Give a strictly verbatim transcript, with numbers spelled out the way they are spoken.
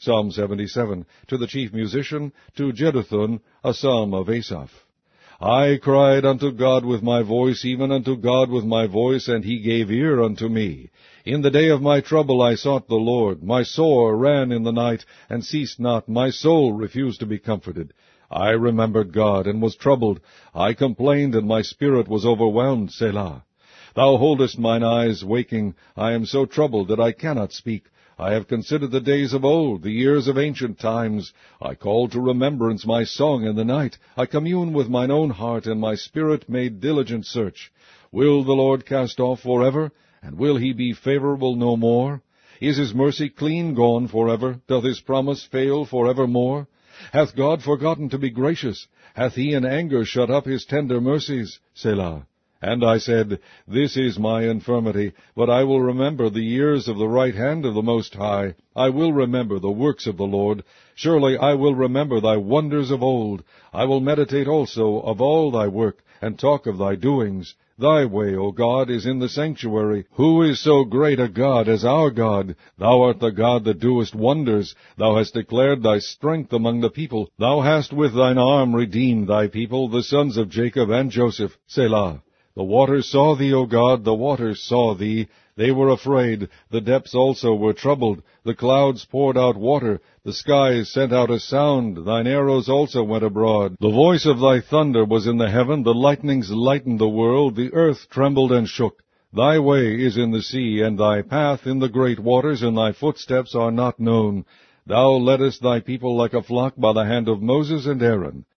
Psalm seventy-seven. To the chief musician, to Jeduthun, a psalm of Asaph. I cried unto God with my voice, even unto God with my voice, and he gave ear unto me. In the day of my trouble I sought the Lord. My sore ran in the night, and ceased not. My soul refused to be comforted. I remembered God, and was troubled. I complained, and my spirit was overwhelmed. Selah. Thou holdest mine eyes waking. I am so troubled that I cannot speak. I have considered the days of old, the years of ancient times. I call to remembrance my song in the night. I commune with mine own heart, and my spirit made diligent search. Will the Lord cast off forever? And will he be favorable no more? Is his mercy clean gone forever? Doth his promise fail forevermore? Hath God forgotten to be gracious? Hath he in anger shut up his tender mercies? Selah. And I said, This is my infirmity, but I will remember the years of the right hand of the Most High. I will remember the works of the Lord. Surely I will remember thy wonders of old. I will meditate also of all thy work, and talk of thy doings. Thy way, O God, is in the sanctuary. Who is so great a God as our God? Thou art the God that doest wonders. Thou hast declared thy strength among the people. Thou hast with thine arm redeemed thy people, the sons of Jacob and Joseph. Selah. The waters saw thee, O God, the waters saw thee. They were afraid. The depths also were troubled. The clouds poured out water. The skies sent out a sound. Thine arrows also went abroad. The voice of thy thunder was in the heaven. The lightnings lightened the world. The earth trembled and shook. Thy way is in the sea, and thy path in the great waters, and thy footsteps are not known. Thou leddest thy people like a flock by the hand of Moses and Aaron.